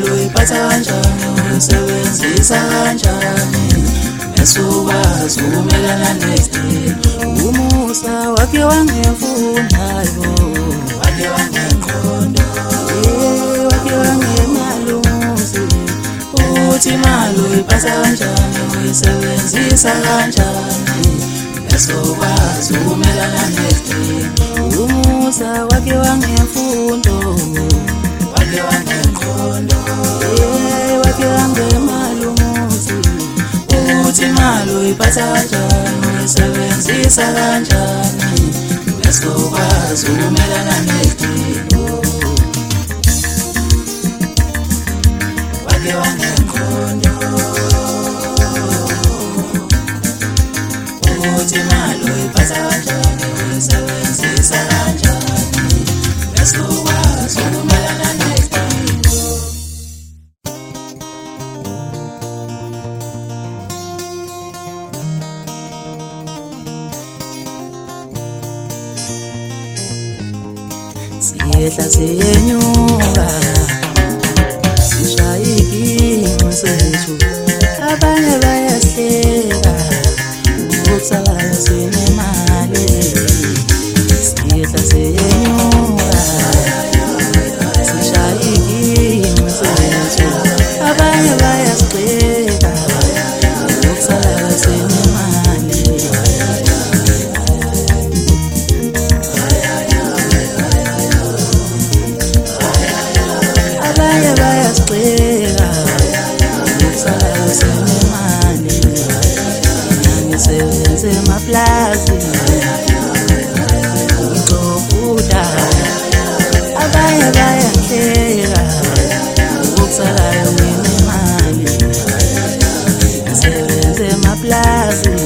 imali uyiphatha kanjani, uyisebenzisa kanjani, bese ukwazi ukumelana nesidingo. Umusa wakhe wangefunda wakhe wangengqondo, wakhe wangemali umuzi. Uthi imali uyiphatha kanjani, uyisebenzisa kanjani, bese ukwazi ukumelana nesidingo. Umusa wakhe wangemfundo wakhe wangengqondo, wakhe wangemali umuzi. Uthi imali uyiphatha kanjani, uyisebenzisa kanjani, bese ukwazi ukumelana nesidingo. Wakhe wangengqondo, uthi imali uyiphatha kanjani, uyisebenzisa kanjani, bese ukwazi ukumelana nesidingo. Siyehla siyenyuka sishaya iginqo sethu, abanye bayahleka ukusala sinemali. Siyehla siyenyuka sishaya iginqo sethu, abanye bayahleka ukusala sinemali. Abanye bayasixeka ukusala sinemali. Ngisebenza emapulazini ngizofuda, abanye bayangihleka ukusalayo nginemali. Ngisebenza emapulazini